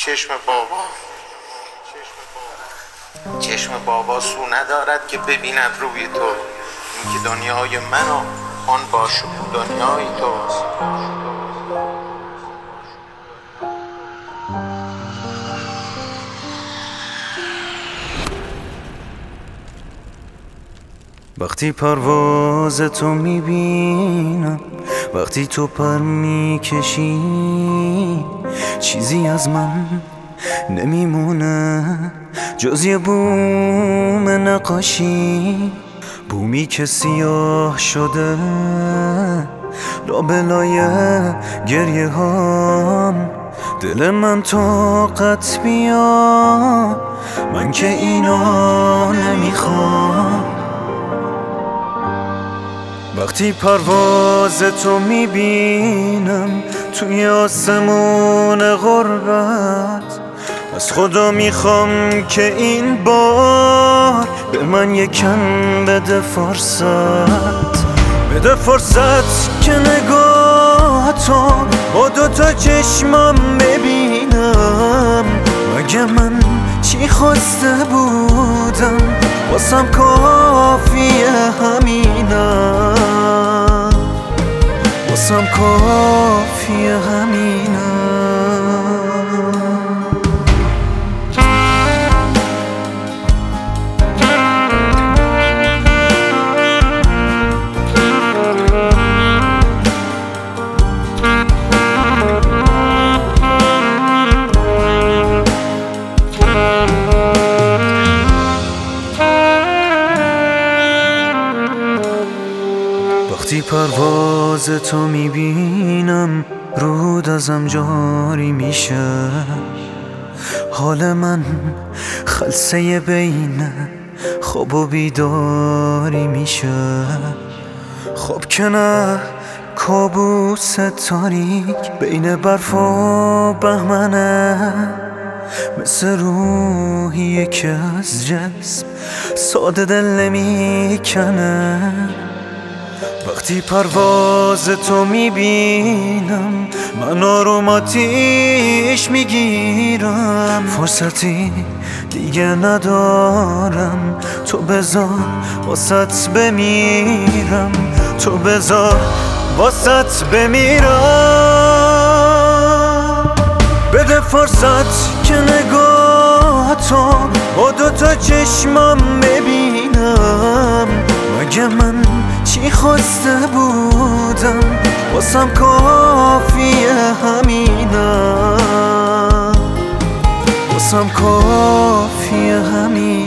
چشم بابا سو ندارد که ببیند روی تو، این که دنیای من و آن باشو دنیای توست. وقتی پرواز تو میبینم، وقتی تو پر میکشی، چیزی از من نمیمونه جز یه بوم نقاشی، بومی که سیاه شده لابلای گریه هام. دل من طاقت بیا، من که اینا نمیخوام. وقتی پرواز تو میبینم توی آسمون غربت، از خدا میخوام که این بار به من یکم بده فرصت، بده فرصت که نگاه تو با دوتا چشمم ببینم. مگه من چی خواسته بودم، واسم کافیه همینم، واسم کافیه همینم. وقتی پرواز تو میبینم رود ازم جاری میشه، حال من خلسه بین خواب و بیداری میشه. خب که نه کابوس تاریک بین برف و بهمنه، مثل روحیه که از جسم ساده دل نمیکنه. وقتی پرواز تو میبینم من آروم آتیش میگیرم، فرصتی دیگه ندارم، تو بذار واسط بمیرم، تو بذار واسط بمیرم. بده فرصت که نگاه تو با دوتا چشمم ببینم. مگه من چی خواسته بودم، واسم کافیه همینم، واسم کافیه همینم.